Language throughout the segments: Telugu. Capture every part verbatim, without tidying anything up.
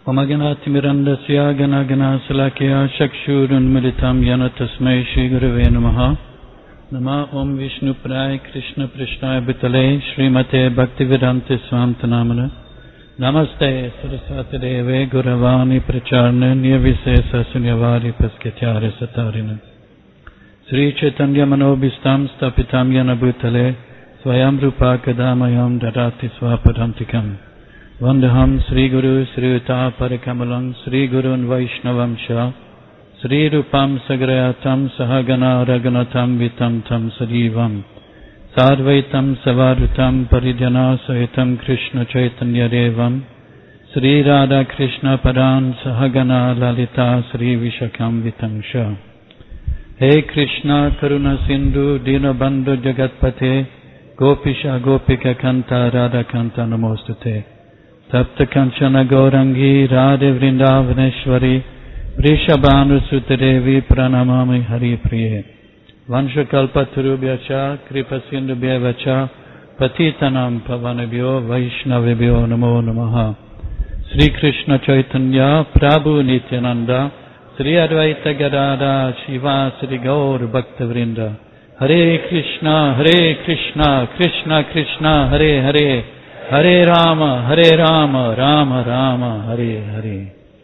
Omaganaatimirandasya ganaganasalakya chakshurunmilitam yana tasmai Shri Gurave Namaha. Nama Om Vishnu Prai Krishna Prishnaya Bhutale Srimate Bhaktivedanta Swami Namana. Namaste Saraswati Deve Guravani Pracharna Nirvisesa Sunyavari Paskatyare Satarina. Sri Chaitanya Manobhistam Stapitam Yana Bhutale Swayam Rupa Kadamayam Dadati Swapadantikam. Vandaham Sri Guru Sri Uta Parikamalam Sri Gurun Vaishnavam Shah Sri Rupam Sagrayatam Sahagana Raganatam Vitam Tam Sadivam Sarvaitam Savarutam Parijana Sahitam Krishna Chaitanya Devam Sri Radha Krishna Padan Sahagana Lalita Sri Vishakam Vitam Shah. Hey Krishna Karuna Sindhu Dinabandhu Jagatpate Gopisha Gopika Kanta Radha Kanta Namostate Tapta Kanchana Gaurangi Radhe Vrindavaneshwari Vrishabhanu Sutadevi Pranamami Hari Priye. Vanshakalpatarubhyacha Kripasindubhyevacha Patitanam Pavanabhyo Vaishnavibhyo Namo Namaha. Sri Krishna Chaitanya Prabhu Nityananda Sri Advaita Gadada Shiva Sri Gaur Bhakta Vrinda. Hare Krishna Hare Krishna Krishna Krishna Hare Hare Hare Rama Hare Rama Rama Rama Hare Hare.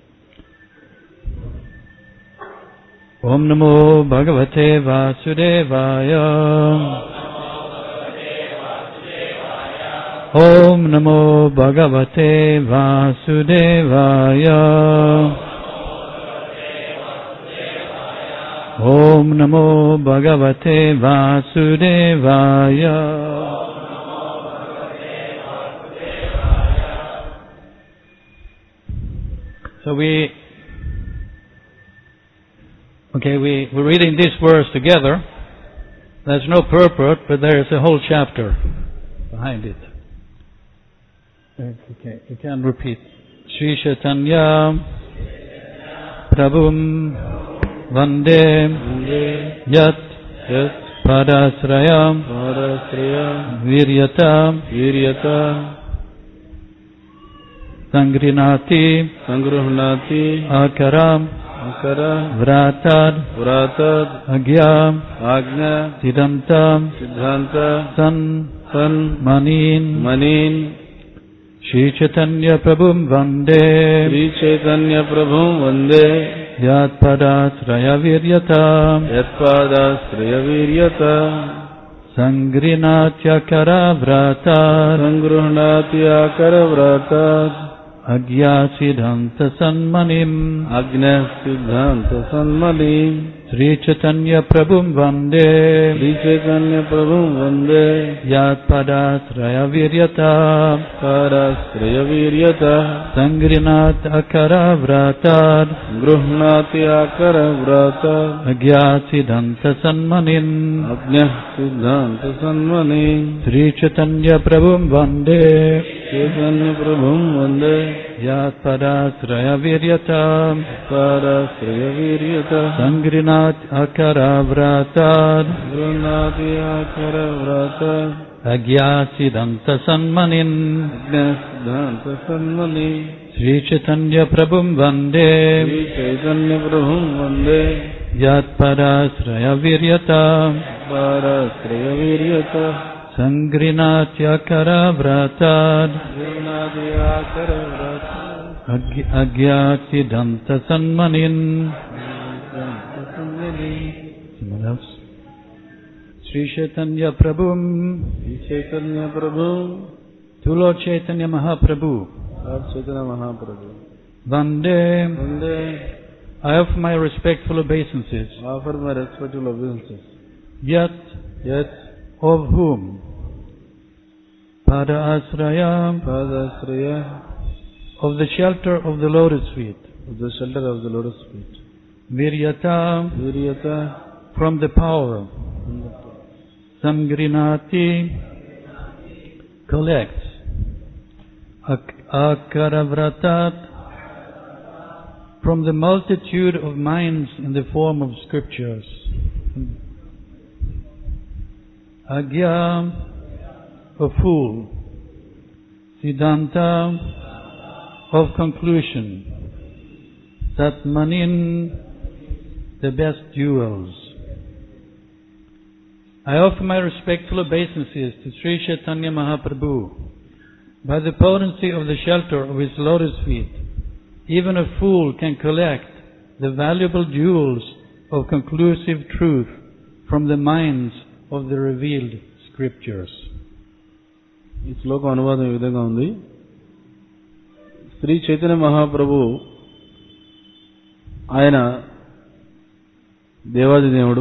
Om Namo Bhagavate Vasudevaya. Om Namo Bhagavate Vasudevaya. Om Namo Bhagavate Vasudevaya. So we Okay, we, we're reading this verse together. There's no purport, but there is a whole chapter behind it. Okay, you can repeat. Sri Chaitanya Prabhum Vande Yat Yat Padasrayam Padasrayam Viryatam Viryatam Sangrinati Sangruhnati Akaram Akara Vratad Vratad Agyam Agna Siddhantam Siddhanta San San Manin Manin Shri Chaitanya Prabhum Vande Shri Chaitanya Prabhum Vande Yat Padasraya Viryatam Yat Padasraya Viryatam Sangrinatya Vratad Sangruhnatya Vratad Agya Siddhanta Sanmanim Agna Siddhanta Sanmanim Sri Chaitanya Prabhum Vande Sri Chaitanya Prabhum Vande Yat Padasraya Viryata Padasraya Viryata Sangrinat Akara Vratad Gruhnati Akara Vratad Agya Siddhanta Sanmanim Agna Siddhanta Sanmanim Sri Chaitanya Prabhum Vande Chaitanya Prabhum Vande Yat Padasraya Viryata Padasraya Viryata Sangrinat Akara Vratad Grunati Akara Vratad Agya Siddhanta Sanmanin Agya Siddhanta Sanmanin Sri Chaitanya Prabhum Vande Sri Chaitanya Prabhum Vande Yat Padasraya Viryata Padasraya Viryata Sangrinatya Kara Vratad Agyati Danta Sanmanin. Someone else? Sri Chaitanya Prabhum Sri Chaitanya Prabhum To Lord Chaitanya Mahaprabhu Lord Chaitanya Mahaprabhu Vande Vande I offer my respectful obeisances I offer my respectful obeisances Yet Yet Of whom? Pada Asraya, Pada Asraya, of the shelter of the lotus feet, of the shelter of the lotus feet. Viryata, Viryata, from the power. Samgrinati, collects. Akaravratat, from the multitude of minds in the form of scriptures. Agya, a fool. Siddhanta, of conclusion. Satmanin, the best jewels. I offer my respectful obeisances to Sri Chaitanya Mahaprabhu. By the potency of the shelter of his lotus feet, even a fool can collect the valuable jewels of conclusive truth from the minds of the revealed scriptures. ఈ శ్లోకం అనువాదం ఈ విధంగా ఉంది. శ్రీ చైతన్య మహాప్రభు ఆయన దేవాది దేవుడు.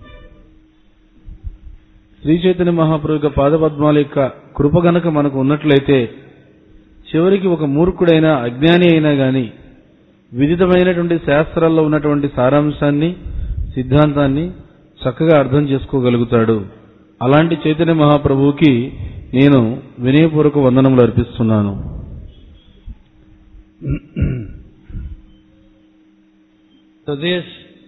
శ్రీ చైతన్య మహాప్రభు యొక్క పాదపద్మాల యొక్క కృప గనక మనకు ఉన్నట్లయితే చివరికి ఒక మూర్ఖుడైనా అజ్ఞాని అయినా గాని విదితమైనటువంటి శాస్త్రాల్లో ఉన్నటువంటి సారాంశాన్ని సిద్ధాంతాన్ని చక్కగా అర్థం చేసుకోగలుగుతాడు. అలాంటి చైతన్య మహాప్రభువుకి నేను వినయపూర్వక వందనములు అర్పిస్తున్నాను. So this,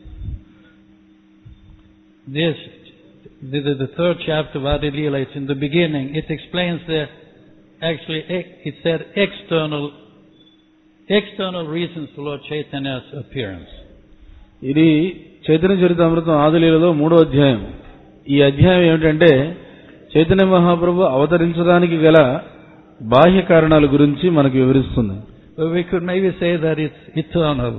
this, the, the, the third chapter of Adi Leela, it's in the beginning, it explains the, actually, it said external, external reasons for Lord Chaitanya's appearance. ఇది చైతన్య చరితామృతం ఆదిలీలలో మూడో అధ్యాయం. ఈ అధ్యాయం ఏమిటంటే చైతన్య మహాప్రభు అవతరించడానికి గల బాహ్య కారణాల గురించి మనకు వివరిస్తుంది. But we could maybe say that it's eternal.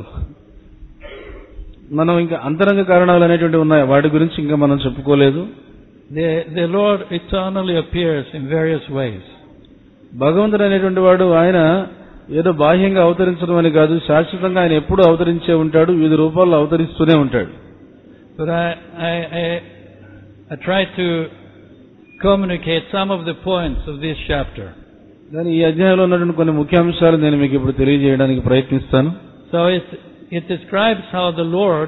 మనం ఇంకా అంతరంగ కారణాలు అనేటువంటి ఉన్నాయి, వాటి గురించి ఇంకా మనం చెప్పుకోలేదు. The, the Lord eternally appears in various ways. భగవంతుడు అనేటువంటి వాడు ఆయన ఏదో బాహ్యంగా అవతరించడం అని కాదు, శాశ్వతంగా ఆయన ఎప్పుడూ అవతరించే ఉంటాడు, వివిధ రూపాల్లో అవతరిస్తూనే ఉంటాడు. But I, I, I, I try to communicate some of the points of this chapter. కానీ ఈ అధ్యాయంలో ఉన్నటువంటి కొన్ని ముఖ్య అంశాలు నేను మీకు ఇప్పుడు తెలియజేయడానికి ప్రయత్నిస్తాను. So it, it describes how the Lord,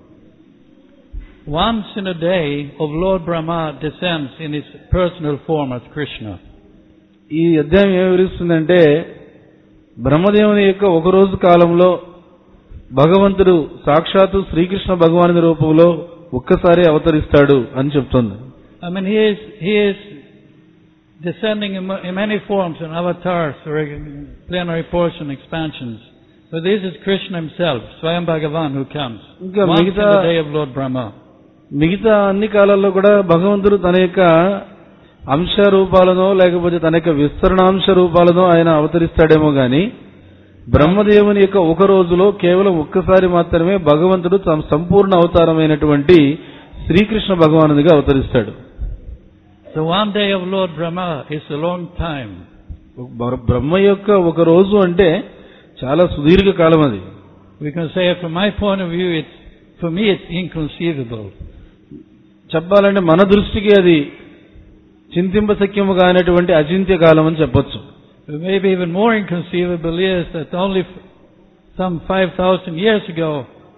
once in a day of Lord Brahma, descends in his personal form as Krishna. ఈ అధ్యాయం ఏం వివరిస్తుందంటే బ్రహ్మదేవుని యొక్క ఒక రోజు కాలంలో భగవంతుడు సాక్షాత్తు శ్రీకృష్ణ భగవానుని రూపంలో ఒక్కసారి అవతరిస్తాడు అని చెప్తుంది. I mean, he is, he is descending in, in many forms, in avatars or plenary portion expansions. But this is Krishna himself, Swayam Bhagavan, who comes once in the day of Lord Brahma. మిగతా అన్ని కాలాల్లో కూడా భగవంతుడు తన యొక్క అంశ రూపాలనో లేకపోతే తన యొక్క విస్తరణాంశ రూపాలనో ఆయన అవతరిస్తాడేమో గాని బ్రహ్మదేవుని యొక్క ఒక రోజులో కేవలం ఒక్కసారి మాత్రమే భగవంతుడు తన సంపూర్ణ అవతారమైనటువంటి Srikrishna భగవానుడిగా అవతరిస్తాడు. So one day of Lord Brahma is a long time. బ్రహ్మ యొక్క ఒక రోజు అంటే చాలా సుదీర్ఘ కాలం అది. We can say, from my point of view, it's, for me it's inconceivable. చెప్పాలంటే మన దృష్టికి అది చింతింపశక్యము కానటువంటి అచింత్య కాలం అని చెప్పొచ్చు. Maybe even more inconceivable is that only some five thousand years ago,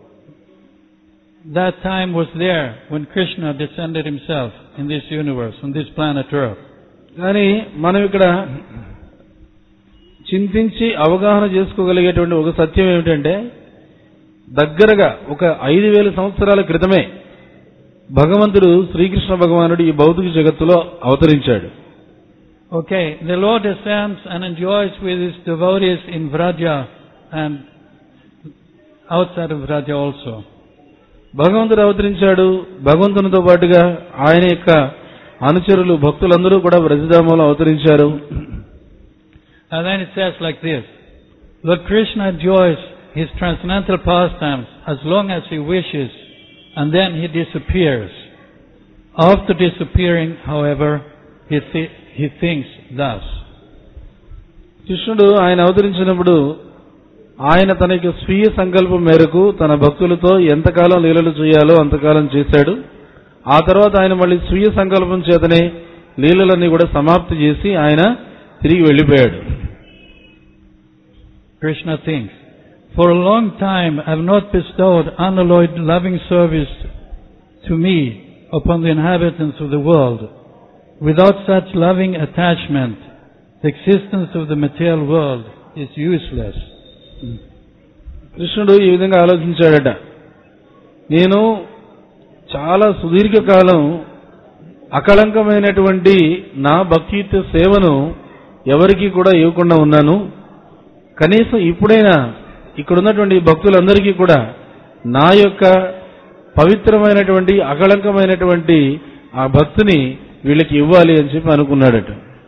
that time was there when Krishna descended himself in this universe, on this planet Earth. కానీ మనం ఇక్కడ చింతించి అవగాహన చేసుకోగలిగేటువంటి ఒక సత్యం ఏమిటంటే దగ్గరగా ఒక ఐదు వేల సంవత్సరాల క్రితమే భగవంతుడు శ్రీకృష్ణ భగవానుడు ఈ భౌతిక జగత్తులో అవతరించాడు. Okay, the Lord descends and enjoys with his devotees in Vraja and outside of Vraja also. భగవంతుడు అవతరించాడు, భగవంతునితో పాటుగా ఆయన యొక్క అనుచరులు భక్తులందరూ కూడా వ్రజధామంలో అవతరించారు. And then it says like this: Lord Krishna enjoys his transcendental pastimes as long as he wishes, and then he disappears. After disappearing, however, he, th- he thinks thus. కృష్ణుడు ఆయన అవతరించినప్పుడు ఆయన తన యొక్క స్వీయ సంకల్పం మేరకు తన భక్తులతో ఎంతకాలం లీలలు చేయాలో అంతకాలం చేశాడు. ఆ తర్వాత ఆయన మళ్ళీ స్వీయ సంకల్పం చేతనే లీలలన్నీ కూడా సమాప్తి చేసి ఆయన తిరిగి వెళ్ళిపోయాడు. Krishna thinks, for a long time I have not bestowed unalloyed loving service to me upon the inhabitants of the world. Without such loving attachment, the existence of the material world is useless. కృష్ణుడు ఈ విధంగా ఆలోచించాడట, నేను చాలా సుదీర్ఘకాలం అకళంకమైనటువంటి నా భక్తియుక్త సేవను ఎవరికీ కూడా ఇవ్వకుండా ఉన్నాను. కనీసం ఇప్పుడైనా ఇక్కడ ఉన్నటువంటి భక్తులందరికీ కూడా నా యొక్క పవిత్రమైనటువంటి అకళంకమైనటువంటి ఆ భక్తిని వీళ్ళకి ఇవ్వాలి అని చెప్పి అనుకున్నాడట.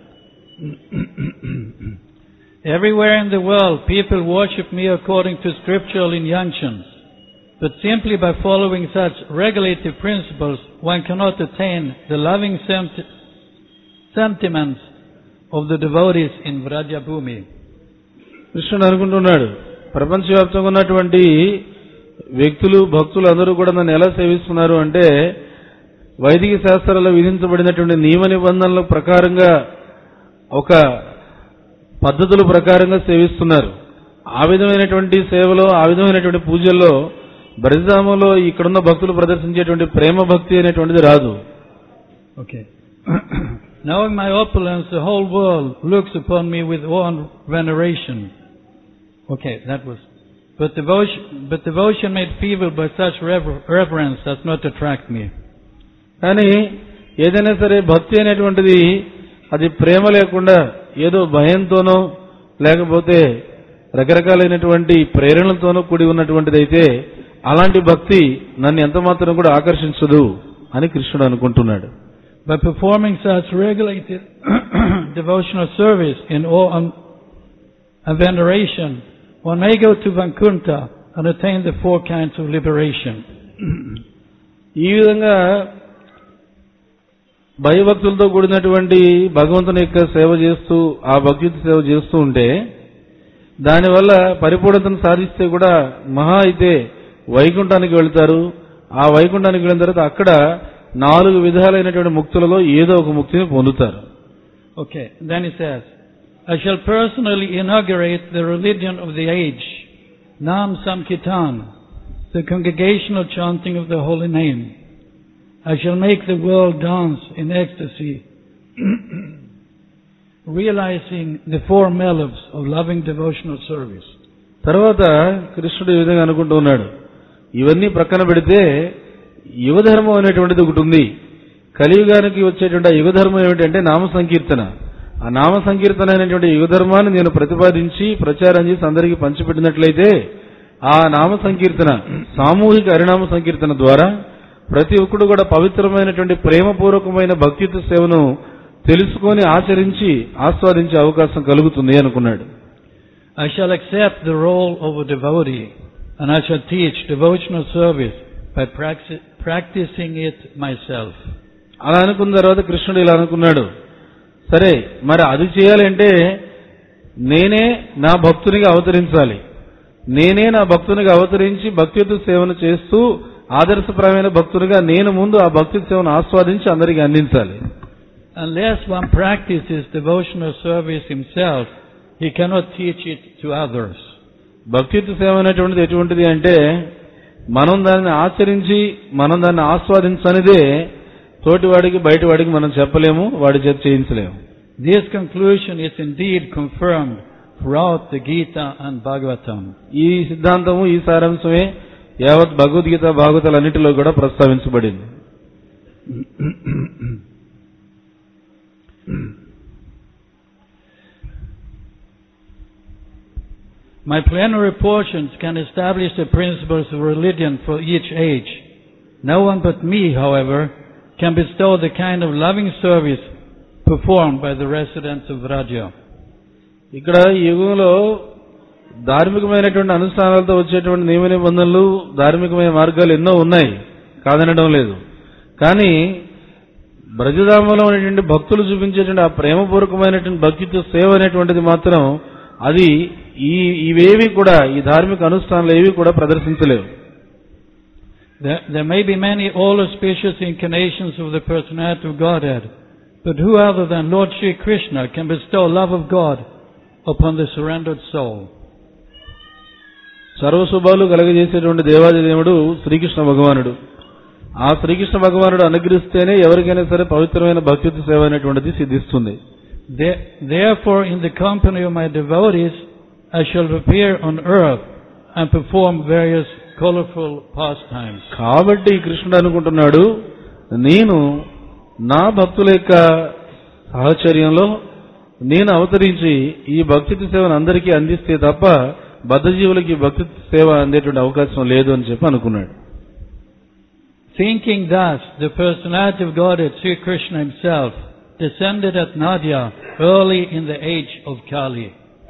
Everywhere in the world, people worship me according to scriptural injunctions. But simply by following such regulative principles, one cannot attain the loving senti- sentiments of the devotees in Vrajabhumi. కృష్ణుడు అనుకుంటున్నాడు, ప్రపంచవ్యాప్తంగా ఉన్నటువంటి వ్యక్తులు భక్తులు అందరూ కూడా నన్ను ఎలా సేవిస్తున్నారు అంటే వైదిక శాస్త్రాల్లో విధించబడినటువంటి నియమ నిబంధనల ప్రకారంగా ఒక పద్ధతుల ప్రకారంగా సేవిస్తున్నారు. ఆ విధమైనటువంటి సేవలో ఆ విధమైనటువంటి పూజల్లో బ్రజధామంలో ఇక్కడున్న భక్తులు ప్రదర్శించేటువంటి ప్రేమ భక్తి అనేటువంటిది రాదు. Okay. Knowing my opulence, the whole world looks upon me with awe and veneration. Okay, that was. But devotion, but devotion made feeble by such rever- reverence does not attract me. కానీ ఏదైనా సరే భక్తి అనేటువంటిది అది ప్రేమ లేకుండా ఏదో భయంతోనో లేకపోతే రకరకాలైనటువంటి ప్రేరణలతోనో కూడి ఉన్నటువంటిదైతే అలాంటి భక్తి నన్ను ఎంత మాత్రం కూడా ఆకర్షించదు అని కృష్ణుడు అనుకుంటున్నాడు. By performing such regulated devotional service in awe and veneration, one may go to Vaikuntha and attain the four kinds of liberation. ఈ విధంగా భయభక్తులతో కూడినటువంటి భగవంతుని యొక్క సేవ చేస్తూ ఆ భక్తి సేవ చేస్తూ ఉంటే దానివల్ల పరిపూర్ణతను సాధిస్తే కూడా మహా అయితే వైకుంఠానికి వెళ్తారు. ఆ వైకుంఠానికి వెళ్ళిన తర్వాత అక్కడ నాలుగు విధాలైనటువంటి ముక్తులలో ఏదో ఒక ముక్తిని పొందుతారు. Okay, then he says, I shall personally inaugurate the religion of the age, Nam Sankirtan, the congregational chanting of the holy name. I shall make the world dance in ecstasy, realizing the four melodies of loving devotional service. తర్వాత కృష్ణుడు ఈ విధంగా అనుకుంటూ ఉన్నాడు, ఇవన్నీ ప్రక్కన పెడితే యుగధర్మం అనేటువంటిది ఒకటి ఉంది. కలియుగానికి వచ్చేటువంటి ఆ యుగధర్మం ఏమిటంటే నామ సంకీర్తన. ఆ నామ సంకీర్తన అనేటువంటి యుగధర్మాన్ని నేను ప్రతిపాదించి ప్రచారం చేసి అందరికీ పంచిపెట్టినట్లయితే ఆ నామ సంకీర్తన సామూహిక హరినామ సంకీర్తన ద్వారా ప్రతి ఒక్కడు కూడా పవిత్రమైనటువంటి ప్రేమపూర్వకమైన భక్తిత్వ సేవను తెలుసుకొని ఆచరించి ఆస్వాదించే అవకాశం కలుగుతుంది అనుకున్నాడు. I shall accept the role of a devotee and I shall teach devotional service by practicing it myself. అలా అనుకున్న తర్వాత కృష్ణుడు ఇలా అనుకున్నాడు, సరే మరి అది చేయాలంటే నేనే నా భక్తునిగా అవతరించాలి. నేనే నా భక్తునిగా అవతరించి భక్తియుత సేవను చేస్తూ ఆదర్శప్రాయమైన భక్తునిగా నేను ముందు ఆ భక్తి సేవను ఆస్వాదించి అందరికీ అందించాలి. Unless one practices devotional service himself, he cannot teach it to others. భక్తియుత సేవ అనేటువంటిది ఎటువంటిది అంటే మనం దాన్ని ఆచరించి మనం దాన్ని ఆస్వాదించనిదే తోటివాడికి బయటవాడికి మనం చెప్పలేము, వాడి చేత చేయించలేము. This conclusion is indeed confirmed throughout the Gita and Bhagavatam. ఈ సిద్ధాంతము ఈ సారాంశమే యావత్ భగవద్గీత భాగవతాలన్నిటిలో కూడా ప్రస్తావించబడింది. My plenary portions can establish the principles of religion for each age. No one but me, however, can bestow the kind of loving service performed by the residents of Vraja. ఇక్కడ ఈ యుగంలో ధార్మికమైనటువంటి అనుష్ఠానాలతో వచ్చేటువంటి నియమ నిబంధనలు ధార్మికమైన మార్గాలు ఎన్నో ఉన్నాయి, కాదనడం లేదు. కానీ బ్రజధామంలో ఉన్నటువంటి భక్తులు చూపించేటువంటి ఆ ప్రేమపూర్వకమైనటువంటి భక్తితో సేవ అనేటువంటిది మాత్రం అది ఈ ఇవేవి కూడా ఈ ధార్మిక అనుష్ఠానాలు ఏవి కూడా ప్రదర్శించలేవు. There, there may be many all-auspicious incarnations of the personality of Godhead, but who other than Lord Shri Krishna can bestow love of God upon the surrendered soul? సర్వశుభాలు కలగజేసేటువంటి దేవాది దేవుడు శ్రీకృష్ణ భగవానుడు. ఆ శ్రీకృష్ణ భగవానుడు అనుగ్రహిస్తేనే ఎవరికైనా సరే పవిత్రమైన భక్తి సేవ అనేటువంటిది సిద్ధిస్తుంది. Therefore, in the company of my devotees, I shall appear on earth and perform various colorful pastimes. కాబట్టి కృష్ణుడు అనుకుంటున్నాడు, నేను నా భక్తుల యొక్క సాహచర్యంలో నేను అవతరించి ఈ భక్తి సేవను అందరికీ అందిస్తే తప్ప బద్ధజీవులకి భక్తి సేవ అందేటువంటి అవకాశం లేదు అని చెప్పి అనుకున్నాడు. Thinking thus, the personality of Godhead, Sri Krishna himself, descended at Nadia early in the age of Kali.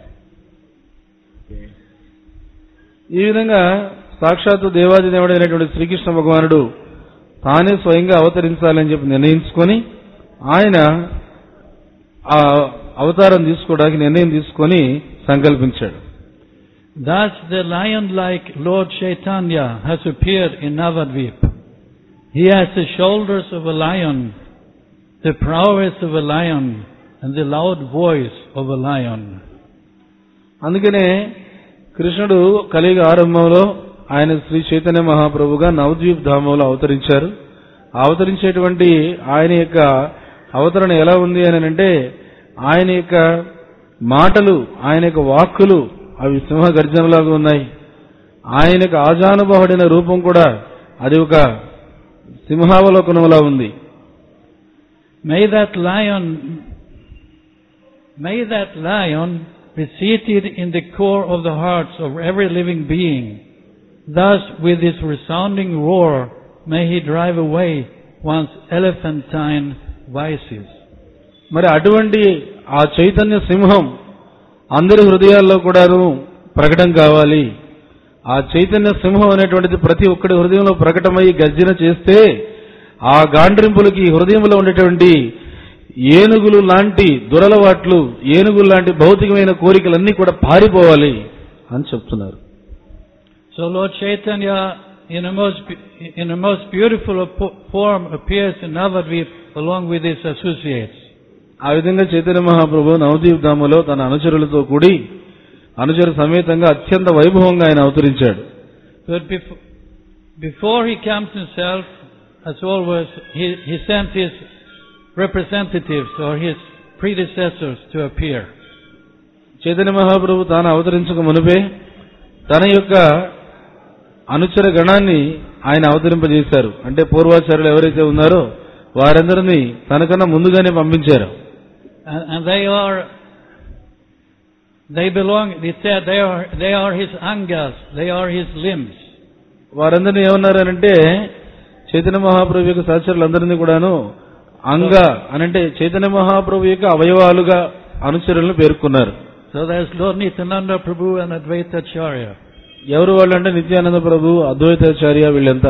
ఈ విధంగా సాక్షాత్తు దేవాది దేవుడైనటువంటి శ్రీకృష్ణ భగవానుడు తానే స్వయంగా అవతరించాలని చెప్పి నిర్ణయించుకొని ఆయన ఆ అవతారం తీసుకోవడానికి నిర్ణయం తీసుకొని సంకల్పించాడు. Thus the lion-like Lord Chaitanya has appeared in Navadvip. He has the shoulders of a lion, the prowess of a lion, and the loud voice of a lion. అందుకనే కృష్ణుడు కలియుగ ఆరంభంలో ఆయన శ్రీ చైతన్య మహాప్రభుగా నవద్వీప్ ధామంలో అవతరించారు. అవతరించేటువంటి ఆయన యొక్క అవతరణ ఎలా ఉంది అని అంటే ఆయన యొక్క మాటలు, ఆయన యొక్క వాక్కులు అవి సింహ గర్జనలాగా ఉన్నాయి. ఆయన యొక్క ఆజానుబాహుడైన రూపం కూడా అది ఒక సింహావలోకనంలా ఉంది. May that lion, may that lion be seated in the core of the hearts of every living being. Thus, with his resounding roar, may he drive away one's elephantine vices. మరి అటువంటి ఆ చైతన్య సింహం అందరి హృదయాల్లో కూడాను ప్రకటన కావాలి. ఆ చైతన్య సింహం అనేటువంటిది ప్రతి ఒక్కడి హృదయంలో ప్రకటమై గర్జన చేస్తే ఆ గాండ్రింపులకి హృదయంలో ఉండేటువంటి ఏనుగులు లాంటి దురలవాట్లు, ఏనుగులు లాంటి భౌతికమైన కోరికలన్నీ కూడా పారిపోవాలి అని చెప్తున్నారు. So Lord Chaitanya in a most in a most beautiful form appears in Navadvip along with his associates. ఆ విధంగా చైతన్య మహాప్రభు నవద్వీప్ ధామలో తన అనుచరులతో కూడి అనుచర సమేతంగా అత్యంత వైభవంగా ఆయన అవతరించాడు. But before, before he comes himself, as always, he, he sent his representatives or his predecessors to appear. Chaitanya Mahaprabhu తాను అవతరించక మునిపే తన యొక్క అనుచర గణాన్ని ఆయన అవతరింపజేశారు. అంటే పూర్వాచార్యులు ఎవరైతే ఉన్నారో వారందరినీ తనకన్నా ముందుగానే పంపించారు. And, and they are, they belong, they said they are, they are his angas, they are his limbs. వారందరినీ ఏమన్నారంటే చైతన్య మహాప్రభు యొక్క సహచరులందరినీ కూడాను అంగ అనంటే చైతన్య మహాప్రభు యొక్క అవయవాలుగా అనుచరులను పేర్కొన్నారు. So there's Lord Nityananda Prabhu and Advaita Acharya. ఎవరు వాళ్ళు అంటే నిత్యానంద ప్రభు, అద్వైతాచార్య వీళ్ళంతా.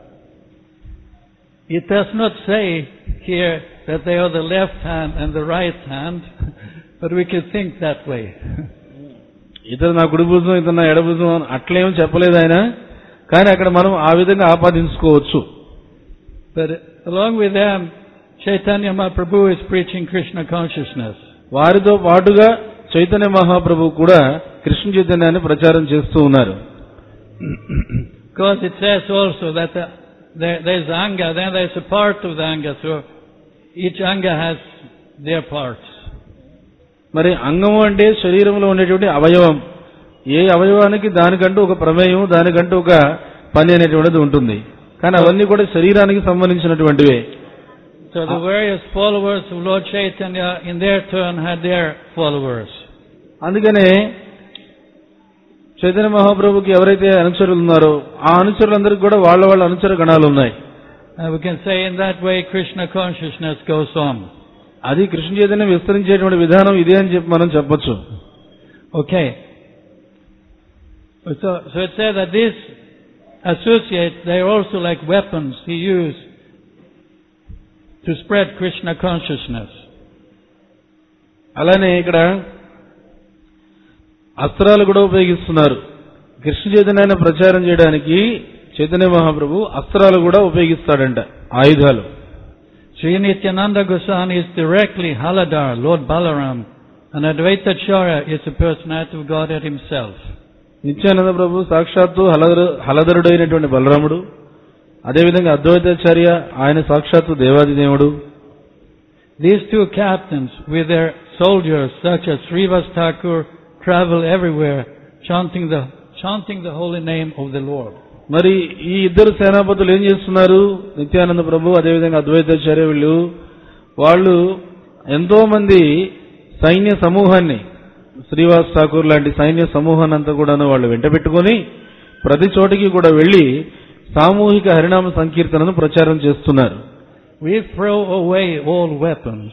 It does not say here that they are the left hand and the right hand, but we can think that way. ఇతను నా కుడి భుజం, ఇతను నా ఎడ భుజం అట్లేమో చెప్పలేదు ఆయన, కానీ అక్కడ మనం ఆ విధంగా ఆపాదించుకోవచ్చు. But along with them, Chaitanya Mahaprabhu is preaching Krishna consciousness. వారితో పాటుగా చైతన్య మహాప్రభు కూడా కృష్ణ చైతన్యాన్ని ప్రచారం చేస్తూ ఉన్నారు. Because it says also that the, there, there's anga, then there's a part of the anga, so each anga has their parts. మరి అంగము అంటే శరీరంలో ఉండేటువంటి అవయవం, ఏ అవయవానికి దానికంటూ ఒక ప్రమేయం, దానికంటూ ఒక పని అనేటువంటిది ఉంటుంది. కానీ అవన్నీ కూడా శరీరానికి సంబంధించినటువంటివే. So the various followers of Lord Chaitanya in their turn had their followers. అందుకనే చైతన్య మహాప్రభుకి ఎవరైతే అనుచరులు ఉన్నారో ఆ అనుచరులందరికీ కూడా వాళ్ళ వాళ్ళ అనుచర గణాలు ఉన్నాయి. And we can say in that way Krishna consciousness goes on. అది కృష్ణ చైతన్యం విస్తరించేటువంటి విధానం ఇదే అని చెప్పి మనం చెప్పొచ్చు. Okay. So, so it says that these associates, they are also like weapons he used to spread Krishna consciousness. అలానే ఇక్కడ అస్త్రాలు కూడా ఉపయోగిస్తున్నారు. కృష్ణ చైతన్యాన్ని ప్రచారం చేయడానికి చైతన్య మహాప్రభు అస్త్రాలు కూడా ఉపయోగిస్తాడంట, ఆయుధాలు. Sri Nityananda Goswami is directly Haladar, Lord Balaram, and Advaita Acharya is the personality of Godhead himself. Nityananda ప్రభు సాక్షాత్తు హలదరు హలధరుడైనటువంటి బలరాముడు, అదేవిధంగా అద్వైతాచార్య ఆయన సాక్షాత్తు దేవాదిదేవుడు. These two captains with their soldiers such as Srivas Thakur travel everywhere chanting the chanting the holy name of the Lord. మరి ఈ ఇద్దరు సేనాపతులు ఏం చేస్తున్నారు? నిత్యానంద ప్రభు అదేవిధంగా అద్వైతాచార్య వీళ్ళు వాళ్ళు ఎంతో మంది సైన్య సమూహాన్ని, శ్రీవాస్ ఠాకూర్ లాంటి సైన్య సమూహాన్ని అంతా కూడా వాళ్ళు వెంట పెట్టుకుని ప్రతి చోటికి కూడా వెళ్లి సామూహిక హరినామ సంకీర్తనను ప్రచారం చేస్తున్నారు. We throw away all weapons.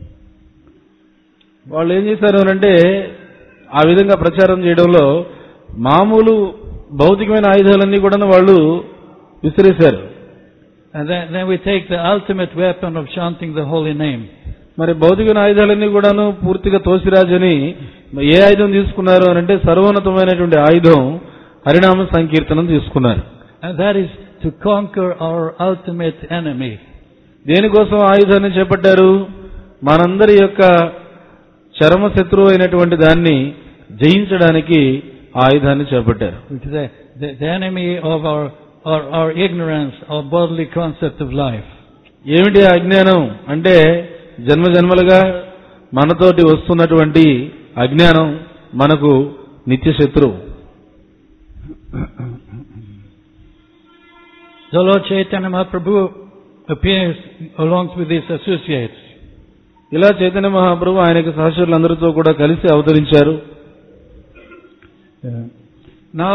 వాళ్ళు ఏం చేశారు అంటే ఆ విధంగా ప్రచారం చేయడంలో మామూలు భౌతికమైన ఆయుధాలన్నీ కూడా వాళ్ళు విసిరేశారు. And then, then we take the ultimate weapon of chanting the holy name. మరి భౌతికమైన ఆయుధాలన్నీ కూడాను పూర్తిగా తోసిరాజని ఏ ఆయుధం తీసుకున్నారు అని అంటే సర్వోన్నతమైనటువంటి ఆయుధం హరినామ సంకీర్తనం తీసుకున్నారు. And that is to conquer our ultimate enemy. దేనికోసం ఆయుధాన్ని చేపట్టారు? మనందరి యొక్క చరమ శత్రువు అయినటువంటి దాన్ని జయించడానికి ఆయుధాన్ని చేపట్టారు. The, the, the enemy of our, our, our ignorance, our bodily concept of life. ఏమిటి అజ్ఞానం అంటే జన్మ జన్మలుగా మనతోటి వస్తున్నటువంటి అజ్ఞానం మనకు నిత్య శత్రువు. So Lord Chaitanya Mahaprabhu appears along with his associates. ఇలా చైతన్య మహాప్రభు ఆయనకు సహచరులందరితో కూడా కలిసి అవతరించారు. Yeah. Now,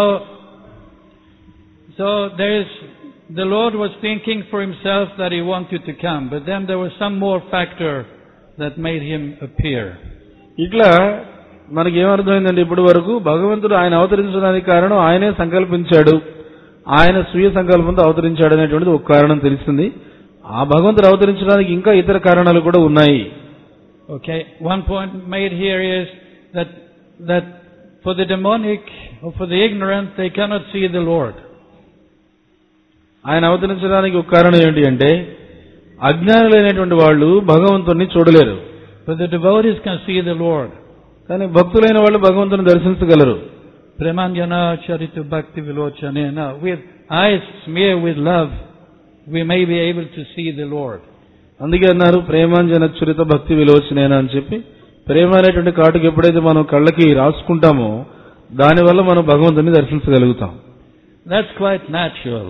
so there is, the Lord was thinking for himself that he wanted to come, but then there was some more factor that made him appear. ఇట్లా మనకి ఏమర్థమైందండి, ఇప్పటి వరకు భగవంతుడు ఆయన అవతరించడానికి కారణం ఆయనే సంకల్పించాడు, ఆయన స్వీయ సంకల్పంతో అవతరించాడు అనేటువంటిది ఒక కారణం తెలిసింది. ఆ భగవంతుడు అవతరించడానికి ఇంకా ఇతర కారణాలు కూడా ఉన్నాయి. Okay, one point made here is that that for the demonic or for the ignorant they cannot see the Lord. ఆయన అవతరించడానికి ఒక కారణం ఏంటి అంటే అజ్ఞానులైనటువంటి వాళ్ళు భగవంతుడిని చూడలేరు. But the devotees can see the Lord. కానీ భక్తులైన వాళ్ళు భగవంతుని దర్శించగలరు. Premanjana charitu bhakti vilochanena. With eyes smeared with love, we may be able to see the Lord. అందుకే అన్నారు ప్రేమాంజన చురిత భక్తి విలోచనేనా అని చెప్పి. ప్రేమ అనేటువంటి కాటుకు ఎప్పుడైతే మనం కళ్ళకి రాసుకుంటామో దానివల్ల మనం భగవంతుని దర్శించగలుగుతాం. That's quite natural.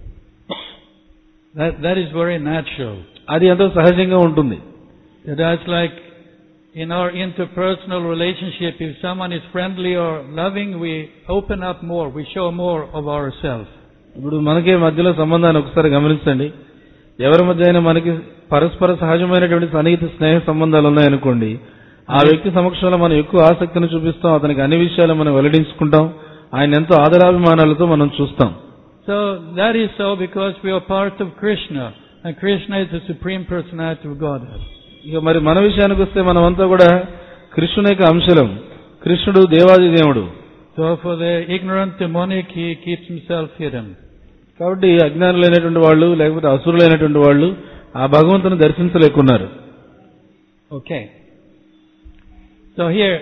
That that is very natural. అది ఎంతో సహజంగా ఉంటుంది. That's like in our interpersonal relationship, if someone is friendly or loving, we open up more, we show more of ourselves. ఇప్పుడు మనకే మధ్యలో సంబంధాన్ని ఒకసారి గమనించండి. ఎవరి మధ్య అయినా మనకి పరస్పర సహజమైనటువంటి సన్నిహిత స్నేహ సంబంధాలు ఉన్నాయనుకోండి, ఆ వ్యక్తి సమక్షంలో మనం ఎక్కువ ఆసక్తిని చూపిస్తాం, అతనికి అన్ని విషయాలు మనం వెల్లడించుకుంటాం, ఆయన ఎంతో ఆదరాభిమానాలతో మనం చూస్తాం. So that is so because we are part of Krishna, and Krishna is the supreme personality of Godhead. ఇక మరి మన విషయానికి వస్తే మనమంతా కూడా కృష్ణుని యొక్క అంశలం. కృష్ణుడు దేవాది దేవుడు. So for the ignorant demonic, he keeps himself hidden. కాబట్టి అజ్ఞానులైనటువంటి వాళ్ళు లేకపోతే అసురులైనటువంటి వాళ్ళు ఆ భగవంతుని దర్శించలేకున్నారు. Okay. So here,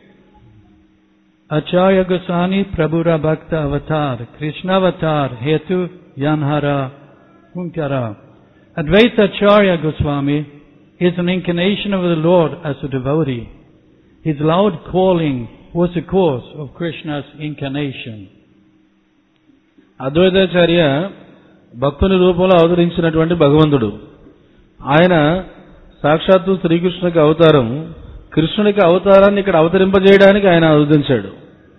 Acharya Goswami Prabhura Bhakta Avatar, Krishna Avatar, Hetu Yanhara Hunkara. Advaita Acharya Goswami is an incarnation of the Lord as a devotee. His loud calling was the cause of Krishna's incarnation. Advaitacharya భక్తుని రూపంలో అవతరించినటువంటి భగవంతుడు. ఆయన సాక్షాత్తు శ్రీకృష్ణునికి అవతారం. కృష్ణునికి అవతారాన్ని ఇక్కడ అవతరింపజేయడానికి ఆయన అవతరించాడు.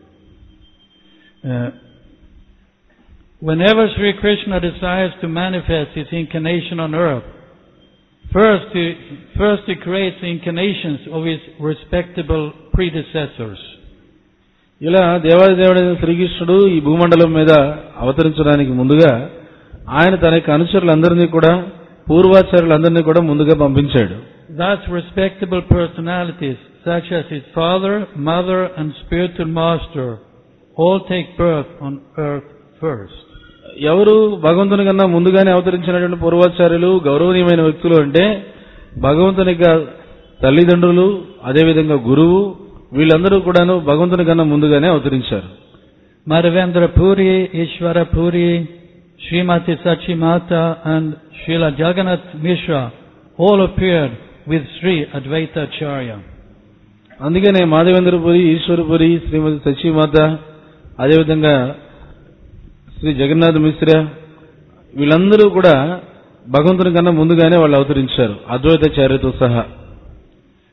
Uh, whenever Sri Krishna desires to manifest his incarnation on earth, first he, first he creates the incarnations of his respectable predecessors. ఇలా దేవాది దేవుడైన శ్రీకృష్ణుడు ఈ భూమండలం మీద అవతరించడానికి ముందుగా ఆయన తన యొక్క అనుచరులందరినీ కూడా పూర్వాచార్యులందరినీ కూడా ముందుగా పంపించాడు. Thus respectable personalities such as his father, mother and spiritual master all take birth on earth first. ఎవరు భగవంతుని కన్నా ముందుగానే అవతరించినటువంటి పూర్వాచార్యులు గౌరవనీయమైన వ్యక్తులు అంటే భగవంతుని యొక్క తల్లిదండ్రులు, అదేవిధంగా గురువు, వీళ్ళందరూ కూడాను భగవంతుని కన్నా ముందుగానే అవతరించారు. Madhavendra Puri, Ishvara Puri, Srimati Sachimata and Srila Jagannath Mishra all appeared with Sri Advaita Acharya. అందుకనే మాధవేంద్రపురి, ఈశ్వరపురి, శ్రీమతి సచీమాత, అదేవిధంగా శ్రీ జగన్నాథ్ మిశ్రా వీళ్ళందరూ కూడా భగవంతుని కన్నా ముందుగానే వాళ్ళు అవతరించారు అద్వైతాచార్యతో సహా.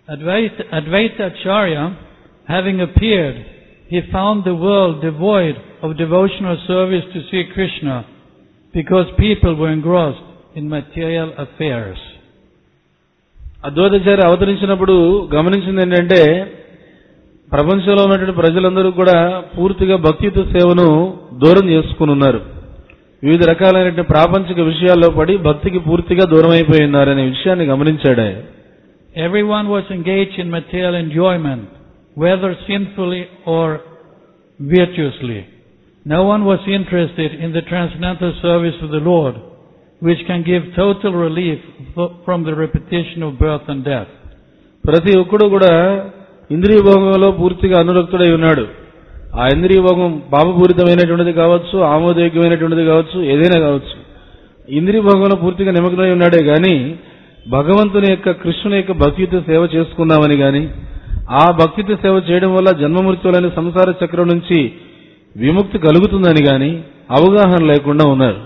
Advaita, Advaita Acharya, having appeared, he found the world devoid of devotional service to Sri Krishna because people were engrossed in material affairs. Advaitacharya అవతరించినప్పుడు గమనించింది ఏంటంటే ప్రపంచంలో ఉన్నటువంటి ప్రజలందరూ కూడా పూర్తిగా భక్తియుత సేవను దూరం చేసుకుని ఉన్నారు. వివిధ రకాలైన ప్రాపంచిక విషయాల్లో పడి భక్తికి పూర్తిగా దూరం అయిపోయి ఉన్నారనే విషయాన్ని గమనించాడు. Everyone was engaged in material enjoyment, whether sinfully or virtuously. No one was interested in the transcendental service of the Lord, which can give total relief from the repetition of birth and death. ప్రతి ఒక్కడు కూడా ఇంద్రియ భోగంలో పూర్తిగా అనురక్తుడై ఉన్నాడు. ఆ ఇంద్రియ భోగం పాపపూరితమైనటువంటిది కావచ్చు, ఆమోదయోగ్యమైనటువంటిది కావచ్చు, ఏదైనా కావచ్చు. ఇంద్రియ భోగంలో పూర్తిగా నిమగ్నమై ఉన్నాడే గాని భగవంతుని యొక్క కృష్ణుని యొక్క భక్తియుత సేవ చేసుకుందామని గాని ఆ భక్తియుత సేవ చేయడం వల్ల జన్మమృత్యులైన సంసార చక్రం నుంచి విముక్తి కలుగుతుందని గాని అవగాహన లేకుండా ఉన్నారు.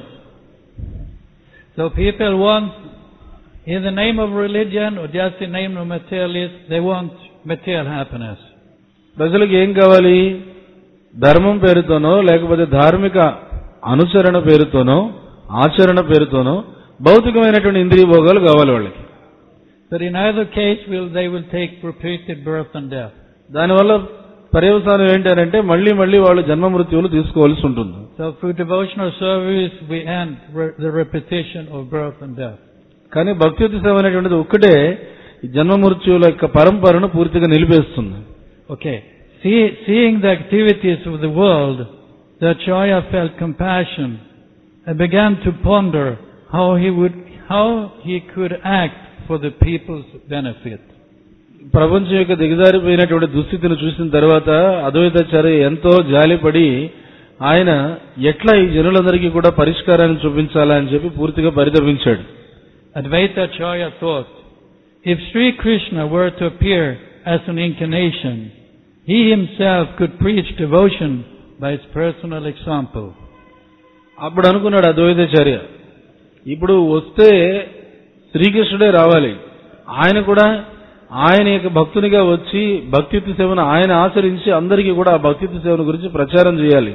So people want, in the name of religion or just in the name of materialism, they want material happiness. ప్రజలకు ఏం కావాలి? ధర్మం పేరుతోనో లేకపోతే ధార్మిక అనుసరణ పేరుతోనో ఆచరణ పేరుతోనో భౌతికమైనటువంటి ఇంద్రియ భోగాలు కావాలి వాళ్ళకి. But in either case will they will take repeated birth and death. దానివల్ల పర్యవసానం ఏంటంటే మళ్లీ మళ్లీ వాళ్ళు జన్మ మృత్యువులు తీసుకోవాల్సి ఉంటుంది. So through devotional service we end re- the repetition of birth and death. కానీ భక్తియుత సేవ అనేటువంటిది ఒక్కటే జన్మ మృత్యువుల యొక్క పరంపరను పూర్తిగా నిలిపేస్తుంది. Okay. See, seeing the activities of the world, the Acharya felt compassion and began to ponder how he would, how he could act for the people's benefit. ప్రపంచం యొక్క దిగజారిపోయినటువంటి దుస్థితిని చూసిన తర్వాత అద్వైతాచార్య ఎంతో జాలిపడి ఆయన ఎట్లా ఈ జనులందరికీ కూడా పరిష్కారాన్ని చూపించాలా అని చెప్పి పూర్తిగా పరితపించాడు. Advaita Acharya thought, if Sri Krishna were to appear as an incarnation, he himself could preach devotion by his personal example. అప్పుడు అనుకున్నాడు అద్వైతాచార్య, ఇప్పుడు వస్తే శ్రీకృష్ణుడే రావాలి, ఆయన కూడా ఆయన యొక్క భక్తునిగా వచ్చి భక్తియుత సేవను ఆయన ఆచరించి అందరికీ కూడా ఆ భక్తియుత సేవను గురించి ప్రచారం చేయాలి.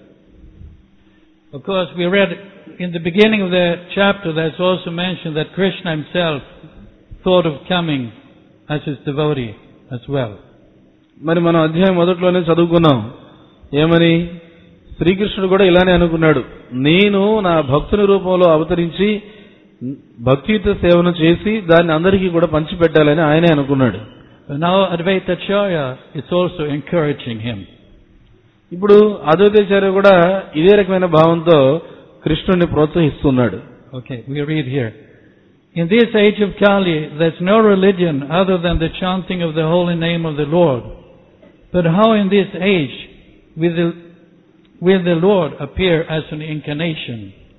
Of course, we read in the beginning of the chapter, there's also mentioned that Krishna himself thought of coming as his devotee as well. మరి మనం అధ్యాయం మొదట్లోనే చదువుకున్నాం ఏమని, శ్రీకృష్ణుడు కూడా ఇలానే అనుకున్నాడు, నేను నా భక్తుని రూపంలో అవతరించి భక్తియుత సేవను చేసి దాన్ని అందరికీ కూడా పంచిపెట్టాలని ఆయనే అనుకున్నాడు. But now Advaita Acharya is also encouraging him. ఇప్పుడు అద్వైతాచార్య కూడా ఇదే రకమైన భావంతో కృష్ణుడిని ప్రోత్సహిస్తున్నాడు. Okay, we read here. In this age of Kali, there's no religion other than the chanting of the holy name of the Lord. But how in this age will the, will the Lord appear as an incarnation?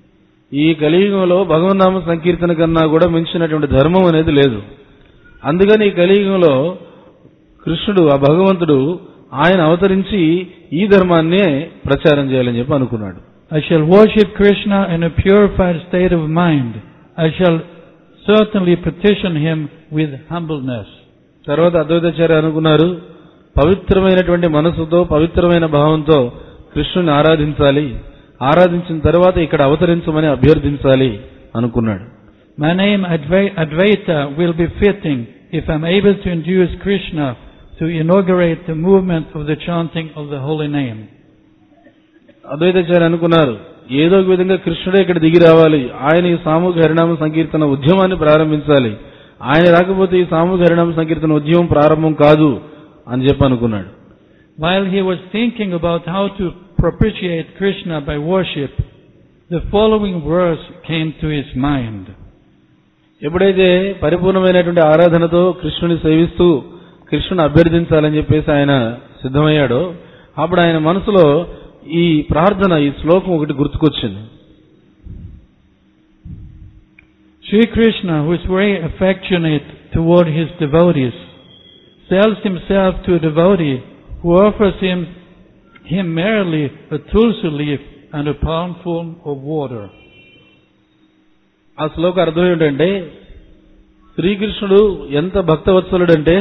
ఈ కలియుగంలో భగవన్నామ సంకీర్తన కన్నా కూడా మించినటువంటి ధర్మం అనేది లేదు. అందుకని ఈ కలియుగంలో కృష్ణుడు ఆ భగవంతుడు ఆయన అవతరించి ఈ ధర్మాన్నే ప్రచారం చేయాలని చెప్పి అనుకున్నాడు. I shall worship Krishna in a purified state of mind. I shall certainly petition him with humbleness. తర్వాత అద్వైతాచార్య అనుకున్నారు, పవిత్రమైనటువంటి మనసుతో పవిత్రమైన భావంతో కృష్ణుని ఆరాధించాలి, ఆరాధించిన తర్వాత ఇక్కడ అవతరించమని అభ్యర్థించాలి అనుకున్నాడు. My name Advaita will be fitting if I'm able to induce Krishna to inaugurate the movement of the chanting of the holy name. Advaitacharya అనుకున్నారు, ఏదో ఒక విధంగా కృష్ణుడే ఇక్కడ దిగి రావాలి, ఆయన ఈ సామూహిక హరినామ సంకీర్తన ఉద్యమాన్ని ప్రారంభించాలి, ఆయన రాకపోతే ఈ సామూహిక హరినామ సంకీర్తన ఉద్యమం ప్రారంభం కాదు అని చెప్పి అనుకున్నాడు. While he was thinking about how to propitiate Krishna by worship, the following verse came to his mind. ఎప్పుడైతే పరిపూర్ణమైనటువంటి ఆరాధనతో కృష్ణుని సేవిస్తూ కృష్ణుని అభ్యర్థించాలని చెప్పేసి ఆయన సిద్ధమయ్యాడో అప్పుడు ఆయన మనసులో ఈ ప్రార్థన ఈ శ్లోకం ఒకటి గుర్తుకొచ్చింది. Sri Krishna, who is very affectionate toward his devotees, sells himself to a devotee who offers him, him merely a tulsi leaf and a palmful of water. ఆ శ్లోక అర్థం ఏంటంటే, శ్రీకృష్ణుడు ఎంత భక్తవత్సలుడంటే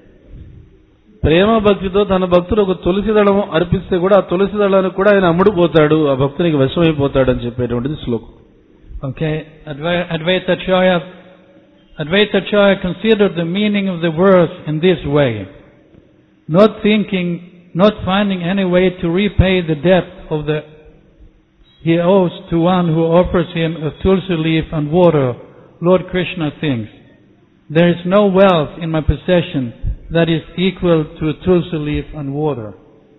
ప్రేమ భక్తితో తన భక్తుడు ఒక తులసి దళం అర్పిస్తే కూడా ఆ తులసి దళానికి కూడా ఆయన అమ్ముడుపోతాడు, ఆ భక్తునికి వశమైపోతాడు అని చెప్పేటువంటిది శ్లోకం. Okay, Advai- Advaitacharya, Advaitacharya considered the meaning of the verse in this way, not thinking, not finding any way to repay the debt of the he owes to one who offers him a tulsi leaf and water. Lord Krishna thinks, there is no wealth in my possession that is equal to a tulsi leaf and water.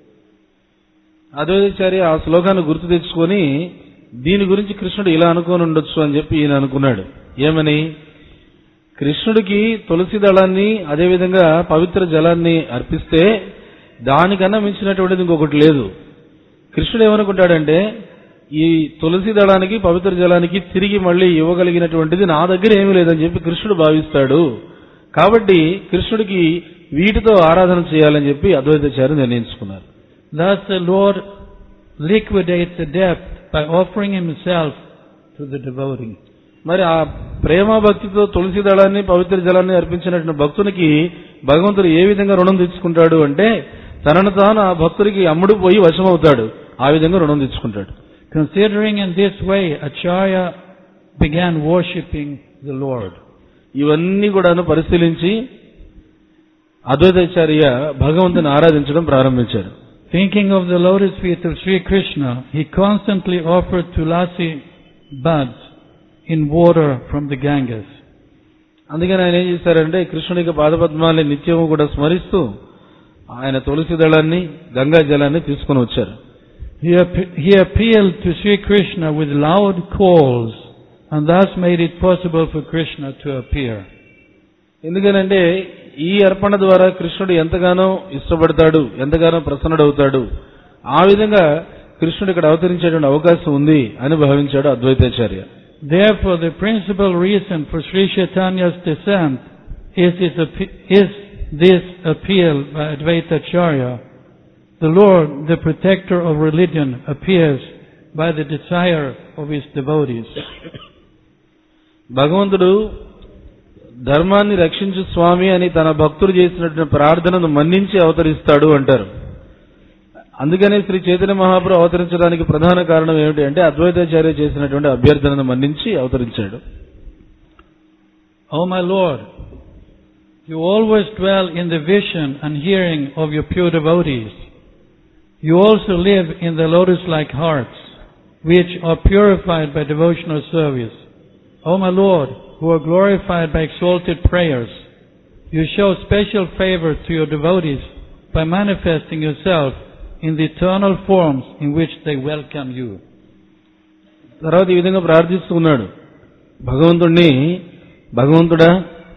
Advaitacharya ఆ శ్లోకాన్ని గుర్తు తెచ్చుకొని దీని గురించి కృష్ణుడు ఇలా అనుకోని ఉండొచ్చు అని చెప్పి ఈయన అనుకున్నాడు. ఏమని? కృష్ణుడికి తులసి దళాన్ని అదేవిధంగా పవిత్ర జలాన్ని అర్పిస్తే దానికన్నా మించినటువంటిది ఇంకొకటి లేదు. కృష్ణుడు ఏమనుకుంటాడంటే ఈ తులసి దళానికి పవిత్ర జలానికి తిరిగి మళ్ళీ ఇవ్వగలిగినటువంటిది నా దగ్గర ఏమీ లేదని చెప్పి కృష్ణుడు భావిస్తాడు. కాబట్టి కృష్ణుడికి వీటితో ఆరాధన చేయాలని చెప్పి అద్వైతాచార్య నిర్ణయించుకున్నారు. Thus the Lord liquidates the debt by offering himself to the devotee. మరి ఆ ప్రేమ భక్తితో తులసి దళాన్ని పవిత్ర జలాన్ని అర్పించినటువంటి భక్తునికి భగవంతుడు ఏ విధంగా రుణం తెచ్చుకుంటాడు అంటే తనను తాను ఆ భక్తుడికి అమ్ముడు పోయి వశమవుతాడు, ఆ విధంగా రుణం తెచ్చుకుంటాడు. Considering in this way, Acharya began worshipping the Lord. ఇవన్నీ కూడాను పరిశీలించి అద్వైతాచార్య భగవంతుని ఆరాధించడం ప్రారంభించాడు. Thinking of the lotus feet of Sri Krishna, he constantly offered tulasi buds in water from the Ganges. అందుకని ఆయన ఏం చేశారంటే కృష్ణునికి పాదపద్మాల్ని నిత్యము కూడా స్మరిస్తూ ఆయన తులసి దళాన్ని గంగా జలాన్ని తీసుకుని వచ్చారు. He, appe- he appealed to Sri Krishna with loud calls and thus made it possible for Krishna to appear. ఎందుకనంటే ఈ అర్పణ ద్వారా కృష్ణుడు ఎంతగానో ఇష్టపడతాడు, ఎంతగానో ప్రసన్నుడవుతాడు, ఆ విధంగా కృష్ణుడు ఇక్కడ అవతరించేటువంటి అవకాశం ఉంది అని భావించాడు Advaitacharya. Therefore, the principal reason for Sri Chaitanya's descent is this, appe- is this appeal by Advaitacharya. The Lord, the protector of religion, appears by the desire of his devotees. భగవంతుడు ధర్మాన్ని రక్షించు స్వామి అని తన భక్తుడు చేసినటువంటి ప్రార్థనను మన్నించి అవతరిస్తాడు అంటారు. అందుకనే శ్రీ చైతన్య మహాప్రభు అవతరించడానికి ప్రధాన కారణం ఏమిటి అంటే అద్వైతాచార్య చేసినటువంటి అభ్యర్థనను మన్నించి అవతరించాడు. O my Lord, you always dwell in the vision and hearing of your pure devotees. You also live in the lotus-like hearts, which are purified by devotional service. O my Lord, who are glorified by exalted prayers, you show special favor to your devotees by manifesting yourself in the eternal forms in which they welcome you. తర్వాత ఈ విధంగా ప్రార్థిస్తూ ఉన్నాడు. భగవంతుణ్ణి, భగవంతుడా,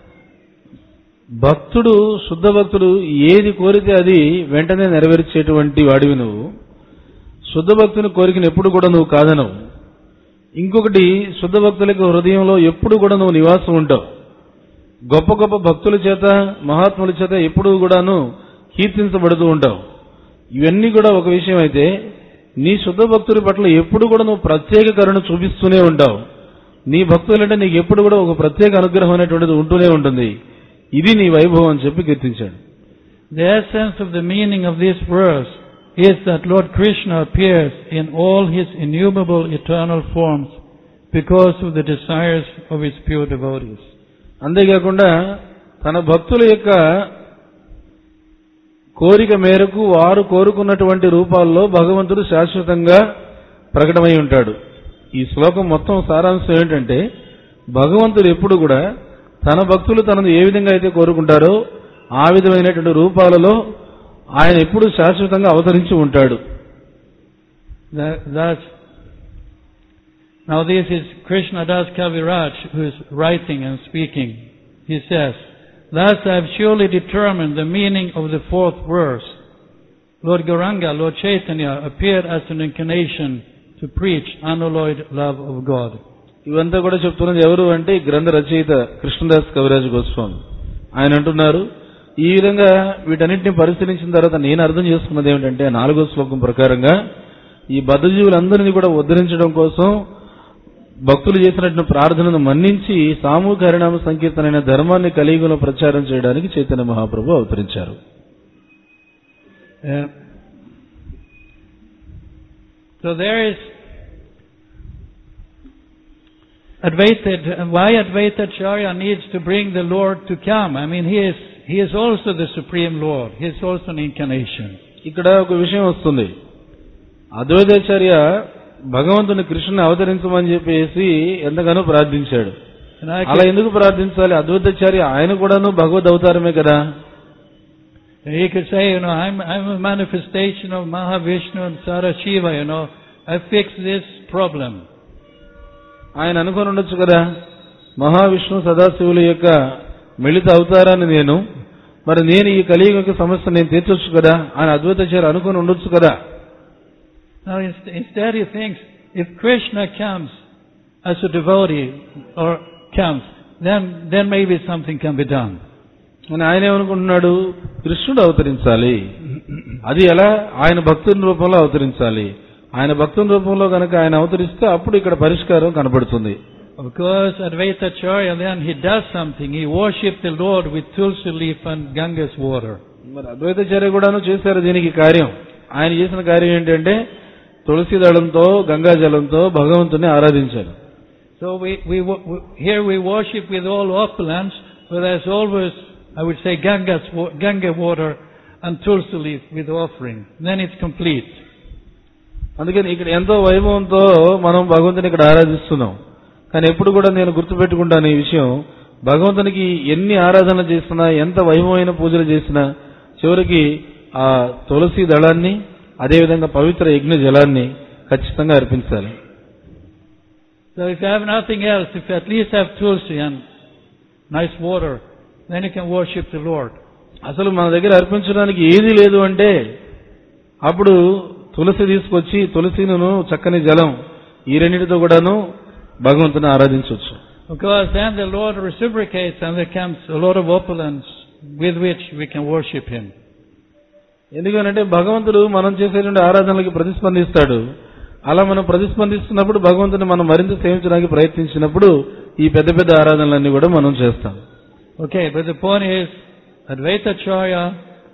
భక్తుడు శుద్ధ భక్తుడు ఏది కోరితే అది వెంటనే నెరవేర్చేటువంటి వాడివి నువ్వు. శుద్ధ భక్తుని కోరికను ఎప్పుడు కూడా నువ్వు కాదనవు. ఇంకొకటి, శుద్ధ భక్తులకు హృదయంలో ఎప్పుడు కూడా నువ్వు నివాసం ఉంటావు. గొప్ప గొప్ప భక్తుల చేత, మహాత్ముల చేత ఎప్పుడు కూడాను కీర్తించబడుతూ ఉంటావు. ఇవన్నీ కూడా ఒక విషయం అయితే, నీ శుద్ధ భక్తుల పట్ల ఎప్పుడు కూడా నువ్వు ప్రత్యేక కరుణ చూపిస్తూనే ఉంటావు. నీ భక్తులంటే నీకు ఎప్పుడు కూడా ఒక ప్రత్యేక అనుగ్రహం అనేటువంటిది ఉంటూనే ఉంటుంది. ఇది నీ వైభవం అని చెప్పి కీర్తించాడు. The essence of the meaning of this verse is that Lord Krishna appears in all his innumerable eternal forms because of the desires of his pure devotees. అంతేకాకుండా తన భక్తుల యొక్క కోరిక మేరకు వారు కోరుకున్నటువంటి రూపాల్లో భగవంతుడు శాశ్వతంగా ప్రకటమై ఉంటాడు. ఈ శ్లోకం మొత్తం సారాంశం ఏంటంటే, భగవంతుడు ఎప్పుడు కూడా తన భక్తులు తనను ఏ విధంగా అయితే కోరుకుంటారో ఆ విధమైనటువంటి రూపాలలో ఆయన ఎప్పుడు శాశ్వతంగా అవతరించి ఉంటాడు. Thus, now this is Krishna Das Kaviraj who is writing and speaking. He says, thus I have surely determined the meaning of the fourth verse. Lord Gauranga, Lord Chaitanya appeared as an incarnation to preach unalloyed love of God. ఇవంతా కూడా చెప్తున్నది ఎవరు అంటే గ్రంథ రచయిత కృష్ణదాస్ కవిరాజ్ గోస్వామి. ఆయన అంటున్నారు, ఈ విధంగా వీటన్నింటినీ పరిశీలించిన తర్వాత నేను అర్థం చేసుకున్నది ఏమిటంటే, నాలుగో శ్లోకం ప్రకారంగా ఈ బద్ధజీవులందరినీ కూడా ఉద్ధరించడం కోసం భక్తులు చేసినటువంటి ప్రార్థనను మన్నించి సామూహిక హరినామ సంకీర్తన అయిన ధర్మాన్ని కలియుగంలో ప్రచారం చేయడానికి చైతన్య మహాప్రభు అవతరించారు. Uh, so there is Advaita, why Advaita Acharya needs to bring the Lord to come. I mean, he is he is also the Supreme Lord. He is also an incarnation. ఇక్కడ ఒక విషయం వస్తుంది. అద్వైతాచార్య భగవంతుని కృష్ణుని అవతరించమని చెప్పేసి ఎంతగానో ప్రార్థించాడు. అలా ఎందుకు ప్రార్థించాలి? అద్వైతాచార్య ఆయన కూడాను భగవద్ అవతారమే కదా. He could say, you know, I'm I'm a manifestation of Mahavishnu and Sarashiva, you know, I fixed this problem. ఆయన అనుకొని ఉండొచ్చు కదా, మహావిష్ణు సదాశివుల యొక్క మిళిత అవతారాన్ని నేను, మరి నేను ఈ కలియుగ యొక్క సమస్య నేను తీర్చొచ్చు కదా ఆయన అద్వైతాచార్య అనుకొని ఉండొచ్చు కదా. Now instead he thinks, if Krishna comes as a devotee or comes, then then maybe something can be done. అని ఆయన ఏమనుకుంటున్నాడు, కృష్ణుడు అవతరించాలి, అది ఎలా, ఆయన భక్తుని రూపంలో అవతరించాలి, ఆయన భక్తుని రూపంలో కనుక ఆయన అవతరిస్తే అప్పుడు ఇక్కడ పరిష్కారం కనబడుతుంది. Of course, Advaita Acharya, then he does something. He worshipped the Lord with tulsi leaf and Ganga's water. మరి అద్వైతాచార్య కూడాను చేశారు దీనికి కార్యం. ఆయన చేసిన కార్యం ఏంటంటే తులసి దళంతో గంగా జలంతో భగవంతుని ఆరాధించారు. So we, we, we here we worship with all opulence, but there's always, I would say, Ganga's, Ganga water and tulsi leaf with offering. Then it's complete. అందుకని ఇక్కడ ఎంతో వైభవంతో మనం భగవంతుని ఇక్కడ ఆరాధిస్తున్నాం. కానీ ఎప్పుడు కూడా నేను గుర్తుపెట్టుకుంటాను ఈ విషయం, భగవంతునికి ఎన్ని ఆరాధనలు చేసినా, ఎంత వైభవమైన పూజలు చేసినా, చివరికి ఆ తులసి దళాన్ని అదేవిధంగా పవిత్ర యజ్ఞ జలాన్ని ఖచ్చితంగా అర్పించాలి. So if you have nothing else, if you at least have tulsi and nice water, then you can worship the Lord. అసలు మన దగ్గర అర్పించడానికి ఏది లేదు అంటే అప్పుడు తులసి తీసుకొచ్చి తులసిను చక్కని జలం ఈ రెండింటితో కూడాను భగవంతుని ఆరాధించవచ్చు. Because then the Lord reciprocates and there comes a lot of opulence with which we can worship Him. ఎందుకంటే భగవంతుడు మనం చేసేటువంటి ఆరాధనలకి ప్రతిస్పందిస్తాడు. అలా మనం ప్రతిస్పందిస్తున్నప్పుడు భగవంతుని మనం మరింత సేవించడానికి ప్రయత్నించినప్పుడు ఈ పెద్ద పెద్ద ఆరాధనలన్నీ కూడా మనం చేస్తాం. Okay, but the point is, Advaita Acharya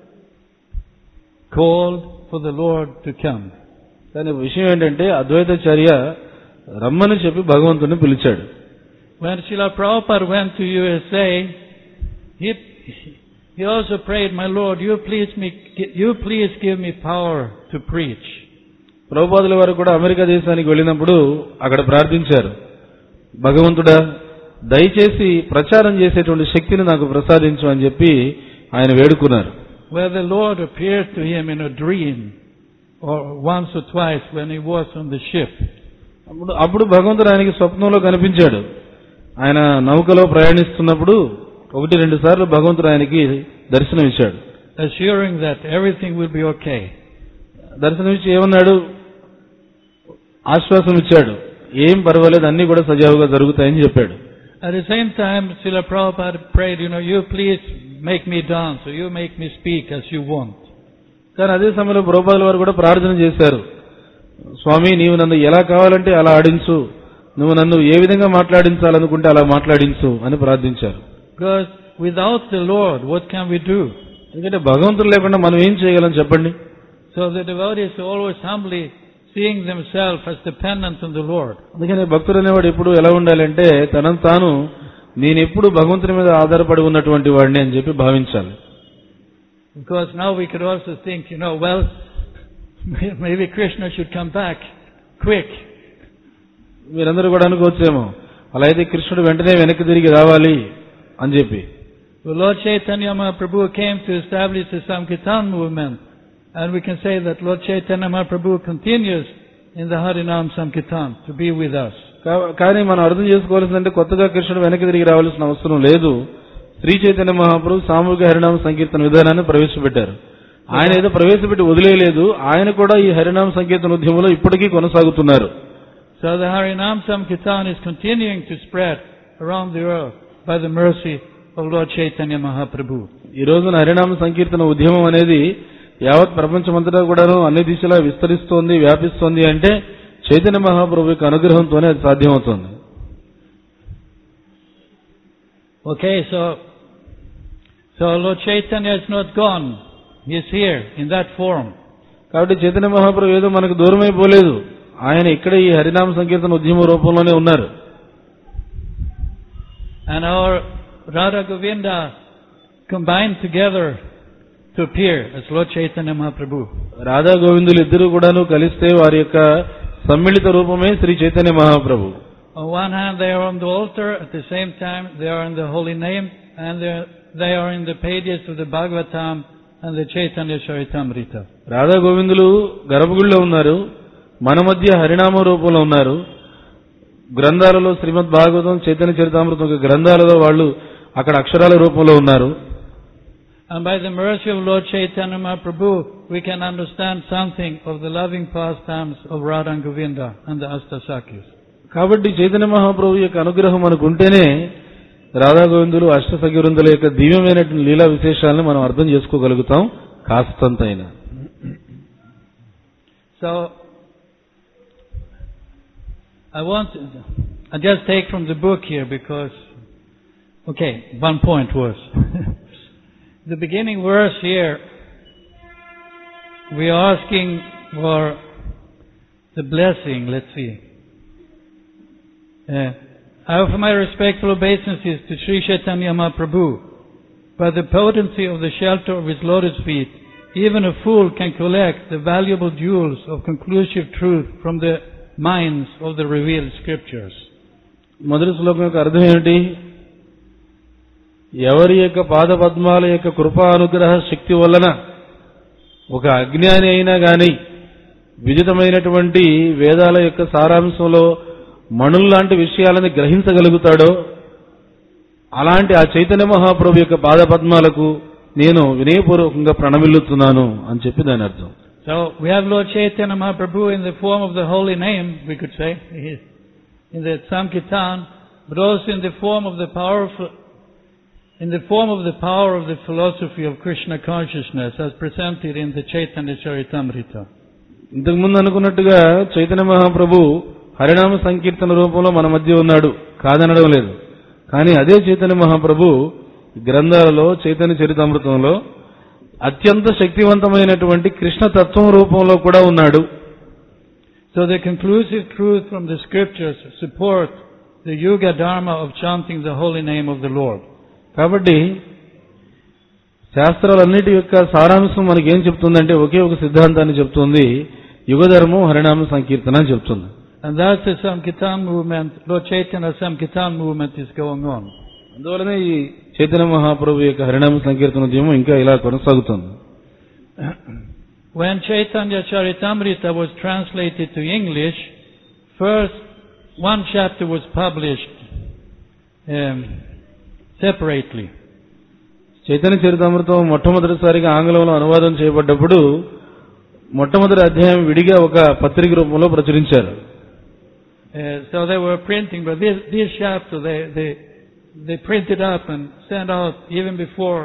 called for the Lord to come. కానీ విషయం ఏంటంటే అద్వైతాచార్య రమ్మని చెప్పి భగవంతుని పిలిచాడు. When Srila Prabhupada went to U S A, he he also prayed, "My Lord, you please me, you please give me power to preach." ప్రభుపాదుల వారు కూడా అమెరికా దేశానికి వెళ్ళినప్పుడు అక్కడ ప్రార్థించారు, భగవంతుడా దయచేసి ప్రచారం చేసేటువంటి శక్తిని నాకు ప్రసాదించు అని చెప్పి ఆయన వేడుకున్నారు. Where the Lord appeared to him in a dream, or once or twice when he was on the ship. అప్పుడు అప్పుడు భగవంతుడు ఆయనకి స్వప్నంలో కనిపించాడు. ఆయన నౌకలో ప్రయాణిస్తున్నప్పుడు ఒకటి రెండు సార్లు భగవంతుడు ఆయనకి దర్శనం ఇచ్చాడు. Assuring that everything will be okay. దర్శనం ఇచ్చి ఏమన్నాడు, ఆశ్వాసం ఇచ్చాడు, ఏం పర్వాలేదు అన్ని కూడా సజావుగా జరుగుతాయని చెప్పాడు. At the same time, Srila Prabhupada prayed, you know, you please make me dance, or you make me speak as you want. కానీ అదే సమయంలో ప్రభుపాదుల వారు కూడా ప్రార్థన చేశారు, స్వామి నీవు నన్ను ఎలా కావాలంటే అలా ఆడించు, నువ్వు నన్ను ఏ విధంగా మాట్లాడించాలనుకుంటే అలా మాట్లాడించు అని ప్రార్థించారు. Because without the Lord, what can we do? ఎందుకంటే భగవంతుడు లేకుండా మనం ఏం చేయగలం చెప్పండి. So the devotees are always humbly seeing themselves as dependent on the Lord. అందుకని భక్తుడు అనేవాడు ఎప్పుడు ఎలా ఉండాలంటే తనను తాను నేను ఎప్పుడు భగవంతుని మీద ఆధారపడి ఉన్నటువంటి వాడిని అని చెప్పి భావించాలి. Because now we could also think, you know, well, maybe Krishna should come back quick. మీరందరూ కూడా అనుకోవచ్చేమో, అలా అయితే కృష్ణుడు వెంటనే వెనక్కి తిరిగి రావాలి అని చెప్పి. Well, Lord Chaitanya Mahaprabhu came to establish the Sankirtan movement, and we can say that Lord Chaitanya Mahaprabhu continues in the Harinam Sankirtan to be with us. కానీ మనం అర్థం చేసుకోవాల్సిందంటే కొత్తగా కృష్ణుడు వెనక్కి తిరిగి రావాల్సిన అవసరం లేదు. శ్రీ చైతన్య మహాప్రభు సామూహిక హరినామ సంకీర్తన విధానాన్ని ప్రవేశపెట్టారు. ఆయన ఏదో ప్రవేశపెట్టి వదిలేయలేదు, ఆయన కూడా ఈ హరినామ సంకీర్తన ఉద్యమంలో ఇప్పటికీ కొనసాగుతున్నారు. So the Harinam Sankirtan is continuing to spread around the earth by the mercy of Lord Chaitanya Mahaprabhu. ఈ రోజున హరినామ సంకీర్తన ఉద్యమం అనేది యావత్ ప్రపంచమంతటా కూడాను అన్ని దిశలా విస్తరిస్తోంది, వ్యాపిస్తోంది అంటే చైతన్య మహాప్రభు యొక్క అనుగ్రహంతోనే అది సాధ్యమవుతోంది. Okay, so so Lord Chaitanya is not gone. He is here in that form. కాబట్టి చైతన్య మహాప్రభు ఏదో మనకు దూరమైపోలేదు. ఆయన ఇక్కడ ఈ హరినామ సంకీర్తన ఉద్యమ రూపంలోనే ఉన్నారు. And our Radha Govinda combined together to appear as Lord Chaitanya Mahaprabhu. Radha గోవిందులు ఇద్దరు కూడాను కలిస్తే వారి యొక్క సమ్మిళిత రూపమే Shri Chaitanya Mahaprabhu. On one hand they are on the altar, at the same time they are in the holy name, and they are, they are in the pages of the Bhagavatam and the Chaitanya Charitamrita. Radha గోవిందులు గర్భగుడిలో ఉన్నారు, మన మధ్య హరినామ రూపంలో ఉన్నారు. గ్రంథాలలో శ్రీమద్ భాగవతం, చైతన్య చరితామృతం గ్రంథాలలో వాళ్ళు అక్కడ అక్షరాల రూపంలో ఉన్నారు. And by the mercy of Lord Chaitanya Mahaprabhu, we can understand something of the loving pastimes of Radha and Govinda and the Ashtasakis. కాబట్టి చైతన్య మహాప్రభు యొక్క అనుగ్రహం మనకు ఉంటేనే రాధా గోవిందులు అష్టసఖి వృందుల యొక్క దివ్యమైనటువంటి లీలా విశేషాలను మనం అర్థం చేసుకోగలుగుతాం కాస్తంతైనా. So I want to, I just take from the book here because okay, one point was the beginning verse here, we are asking for the blessing. Let's see. Uh, I offer my respectful obeisances to Sri Chaitanya Mahaprabhu. By the potency of the shelter of his lotus feet, even a fool can collect the valuable jewels of conclusive truth from the minds of the revealed scriptures. మొదటి శ్లోకం యొక్క అర్థం ఏమిటి? ఎవరి యొక్క పాద పద్మాల యొక్క కృపా అనుగ్రహ శక్తి వలన ఒక అజ్ఞాని అయినా గాని విదితమైనటువంటి వేదాల యొక్క సారాంశంలో మణుల్లాంటి విషయాలను గ్రహించగలుగుతాడో అలాంటి ఆ చైతన్య మహాప్రభు యొక్క పాద పద్మాలకు నేను వినయపూర్వకంగా ప్రణమిల్లుతున్నాను అని చెప్పి దాని అర్థం. So we have Lord Chaitanya Mahaprabhu in the form of the holy name, we could say, in the Sankirtan, but also in the form of the powerful in the form of the power of the philosophy of Krishna consciousness as presented in the Chaitanya Charitamrita. ఇంతకు ముందు అనుకున్నట్టుగా చైతన్య మహాప్రభు హరినామ సంకీర్తన రూపంలో మన మధ్య ఉన్నాడు, కాదనడం లేదు. కానీ అదే చైతన్య మహాప్రభు గ్రంథాలలో చైతన్య చరితామృతంలో అత్యంత శక్తివంతమైనటువంటి కృష్ణ తత్వం రూపంలో కూడా ఉన్నాడు. So the conclusive truth from the scriptures support the Yuga Dharma of chanting the holy name of the Lord. కాబట్టి శాస్త్రాలన్నిటి యొక్క సారాంశం మనకేం చెప్తుందంటే ఒకే ఒక సిద్ధాంతాన్ని చెప్తుంది, యుగధర్మం హరినామ సంకీర్తన అని చెప్తుంది. And that's the Sankirtan movement, Lord Chaitanya Sankirtan movement is going on. అందువలనే ఈ చైతన్య మహాప్రభు యొక్క హరినామ సంకీర్తన ఉద్యమం ఇంకా ఇలా కొనసాగుతుంది. When Chaitanya Charitamrita was translated to English, first one chapter was published um, separately. Chaitanya చరితామృతం మొట్టమొదటిసారిగా ఆంగ్లంలో అనువాదం చేయబడ్డప్పుడు మొట్టమొదటి అధ్యాయం విడిగా ఒక పత్రిక రూపంలో ప్రచురించారు. Uh, so they were printing, but this, this chapter they, they, they printed up and sent out even before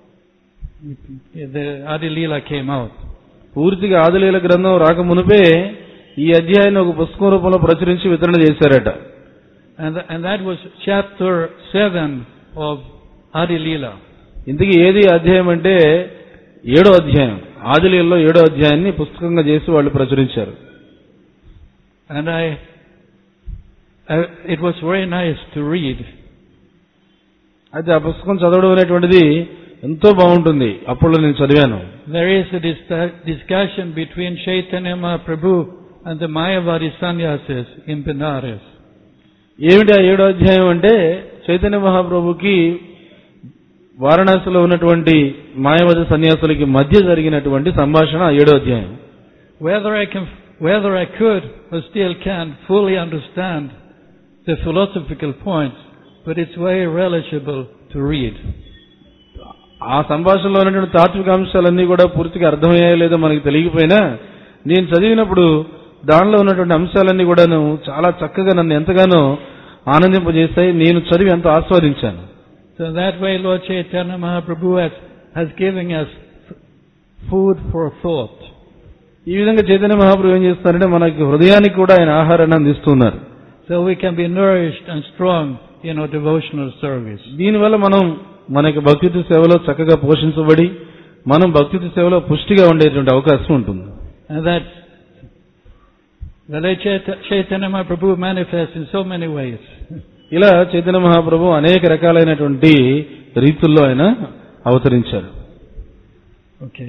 the Adi Leela came out. పూర్తిగా ఆదిలీల గ్రంథం రాక మునిపే ఈ అధ్యాయాన్ని ఒక పుస్తకం రూపంలో ప్రచురించి వితరణ చేశారట. And, and that was chapter seven of Adi Leela. ఇంతకీ ఏది అధ్యాయం అంటే ఏడో అధ్యాయం, ఆదిలీలలో ఏడో అధ్యాయాన్ని పుస్తకంగా చేసి వాళ్ళు ప్రచురించారు. And I, I it was very nice to read. అయితే ఆ పుస్తకం చదవడం అనేటువంటిది ఎంతో బాగుంటుంది. అప్పుడు నేను చదివాను. There is a dis- discussion between Chaitanya Mahaprabhu and the Mayavadi sannyasis in Benares. ఏమిటి ఆ ఏడో అధ్యాయం అంటే చైతన్య మహాప్రభుకి వారణాసిలో ఉన్నటువంటి మాయావతి సన్యాసులకి మధ్య జరిగినటువంటి సంభాషణ ఏడో అధ్యాయం. Whether I can, whether I could or still can fully understand the philosophical points, but it's very relishable to read. ఆ సంభాషణలో ఉన్నటువంటి తాత్విక అంశాలన్నీ కూడా పూర్తిగా అర్థమయ్యాయో లేదో మనకి తెలియకపోయినా నేను చదివినప్పుడు దానిలో ఉన్నటువంటి అంశాలన్నీ కూడా చాలా చక్కగా నన్ను ఎంతగానో ఆనందింపజేస్తాయి. నేను చదివి ఎంతో ఆస్వాదించాను. So that way Lord Chaitanya Mahaprabhu has, has given us food for thought. ఈ విధంగా చైతన్య మహాప్రభు ఏం చేస్తారంటే మనకి హృదయానికి కూడా ఆయన ఆహారాన్ని అందిస్తున్నారు. So we can be nourished and strong you know, devotional service. దీనివల్ల మనం మనకి భక్తి సేవలో చక్కగా పోషించబడి మనం భక్తి సేవలో పుష్టిగా ఉండేటువంటి అవకాశం ఉంటుంది. And that the Lord Chaitanya Mahaprabhu manifests in so many ways. ఇలా చైతన్య మహాప్రభు అనేక రకాలైనటువంటి రీతుల్లో ఆయన అవతరించారు. Okay.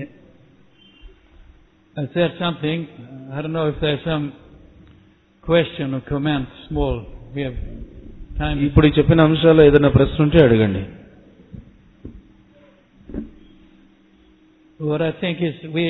I said something. I don't know if there's some question or comment, small. We have time. ఇప్పుడు ఈ చెప్పిన అంశాల్లో ఏదైనా ప్రశ్న ఉంటే అడగండి. What I think is we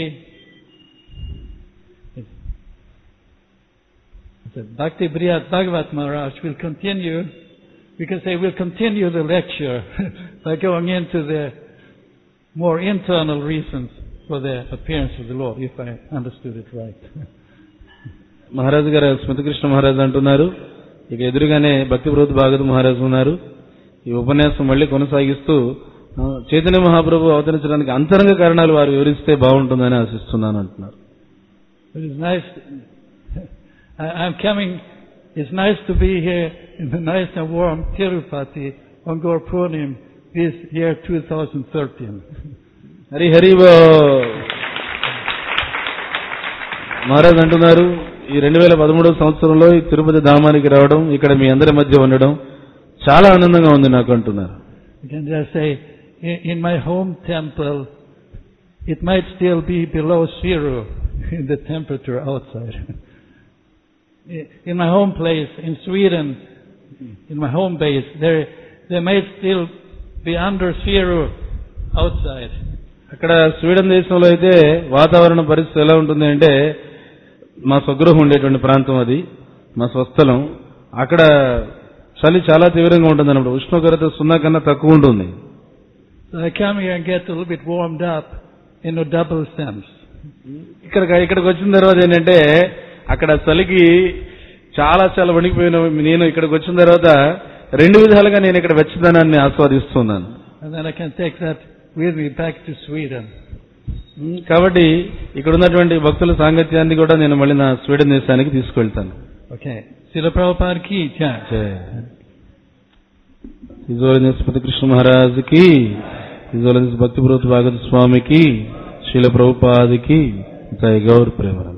Bhakti Brihad Bhagavat Maharaj will continue, because they will continue the lecture by going into the more internal reasons for the appearance of the Lord, if I understood it right. మహారాజు గారు స్మృతికృష్ణ మహారాజు అంటున్నారు, ఇక ఎదురుగానే భక్తి బ్రహ్మ భాగవత మహారాజు ఉన్నారు. ఈ ఉపన్యాసం మళ్ళీ కొనసాగిస్తూ చైతన్య మహాప్రభు అవతరించడానికి అంతరంగ కారణాలు వారు వివరిస్తే బాగుంటుందని ఆశిస్తున్నాను అంటున్నారు. It is nice. I'm coming. It's nice to be here in the nice and warm Tirupati on Gaur Purnim this year twenty thirteen. Hari Hari Maharaj అంటున్నారు, ఈ రెండు వేల పదమూడవ సంవత్సరంలో ఈ తిరుపతి ధామానికి రావడం, ఇక్కడ మీ అందరి మధ్య ఉండడం చాలా ఆనందంగా ఉంది నాకు అంటున్నారు. You can just say, in my home temple, it might still be below zero in the temperature outside. In my home place in Sweden, in my home base, there there might still be under zero outside. అక్కడ స్వీడన్ దేశంలో అయితే వాతావరణ పరిస్థితి ఎలా ఉంటుంది అంటే, మా స్వగృహం ఉండేటువంటి ప్రాంతం అది, మా స్వస్థలం, అక్కడ చలి చాలా తీవ్రంగా ఉంటుంది అన్నప్పుడు ఉష్ణోగ్రత సున్నా కన్నా తక్కువ ఉంటుంది. So I come here and get a little bit warmed up in a double sense. ఇక్కడ ఇక్కడికి వచ్చిన తర్వాత ఏంటంటే, అక్కడ చలికి చాలా చాలా వణికిపోయిన నేను ఇక్కడికి వచ్చిన తర్వాత రెండు విధాలుగా నేను ఇక్కడ వెచ్చదనాన్ని ఆస్వాదిస్తున్నాను. And then I can take that with me back to Sweden. కాబట్టి ఇక్కడ ఉన్నటువంటి భక్తుల సాంగత్యాన్ని కూడా నేను మళ్ళీ నా స్వీడన్ దేశానికి తీసుకెళ్తాను. Okay. Srila Prabhupada ki jai. His Holiness Krishna Maharaj ki, His Holiness Bhakti Prabhupada Bhagavad Swami ki, Srila Prabhupada ki, Jai Gaur Prema.